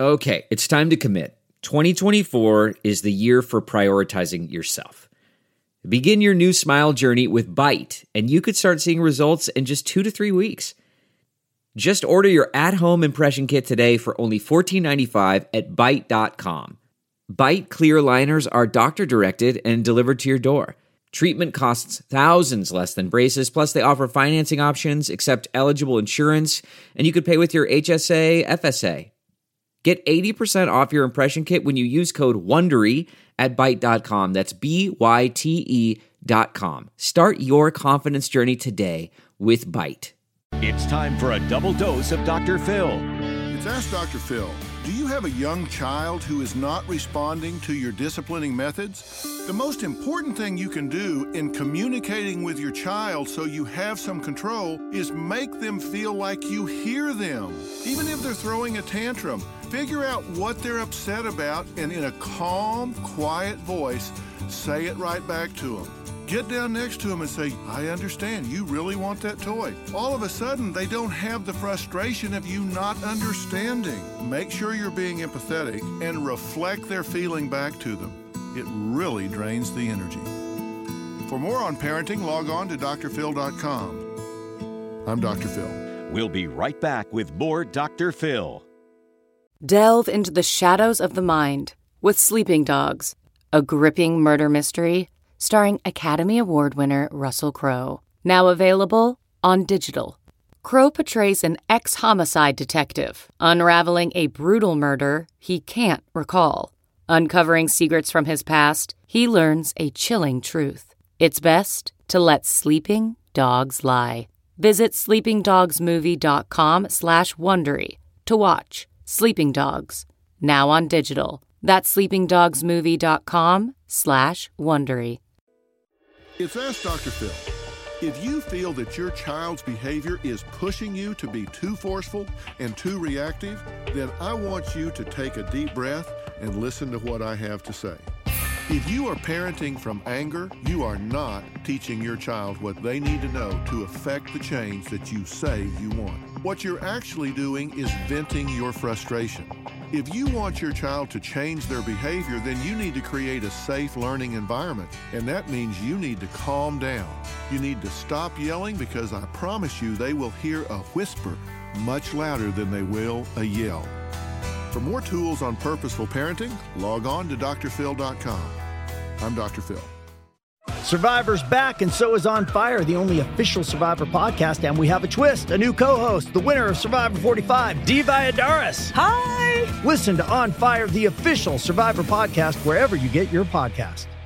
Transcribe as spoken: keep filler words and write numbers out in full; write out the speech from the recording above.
Okay, it's time to commit. twenty twenty-four is the year for prioritizing yourself. Begin your new smile journey with Byte, and you could start seeing results in just two to three weeks. Just order your at-home impression kit today for only fourteen ninety-five at byte dot com. Byte clear aligners are doctor-directed and delivered to your door. Treatment costs thousands less than braces, plus they offer financing options, accept eligible insurance, and you could pay with your H S A, F S A. Get eighty percent off your impression kit when you use code WONDERY at byte dot com. That's B Y T E dot com. Start your confidence journey today with Byte. It's time for a double dose of Doctor Phil. It's Ask Doctor Phil. Do you have a young child who is not responding to your disciplining methods? The most important thing you can do in communicating with your child so you have some control is make them feel like you hear them. Even if they're throwing a tantrum, figure out what they're upset about and in a calm, quiet voice, say it right back to them. Get down next to them and say, I understand, you really want that toy. All of a sudden, they don't have the frustration of you not understanding. Make sure you're being empathetic and reflect their feeling back to them. It really drains the energy. For more on parenting, log on to D R phil dot com. I'm Doctor Phil. We'll be right back with more Doctor Phil. Delve into the shadows of the mind with Sleeping Dogs, a gripping murder mystery starring Academy Award winner Russell Crowe. Now available on digital. Crowe portrays an ex-homicide detective unraveling a brutal murder he can't recall. Uncovering secrets from his past, he learns a chilling truth. It's best to let sleeping dogs lie. Visit sleeping dogs movie dot com slash Wondery to watch Sleeping Dogs, now on digital. That's sleeping dogs movie dot com slash Wondery. It's Ask Doctor Phil. If you feel that your child's behavior is pushing you to be too forceful and too reactive, then I want you to take a deep breath and listen to what I have to say. If you are parenting from anger, you are not teaching your child what they need to know to affect the change that you say you want. What you're actually doing is venting your frustration. If you want your child to change their behavior, then you need to create a safe learning environment, and that means you need to calm down. You need to stop yelling, because I promise you they will hear a whisper much louder than they will a yell. For more tools on purposeful parenting, log on to D R phil dot com. I'm Doctor Phil. Survivor's back, and so is On Fire, the only official Survivor podcast, and we have a twist, a new co-host, the winner of Survivor forty-five, Dee Valladares. Hi! Listen to On Fire, the official Survivor podcast, wherever you get your podcast.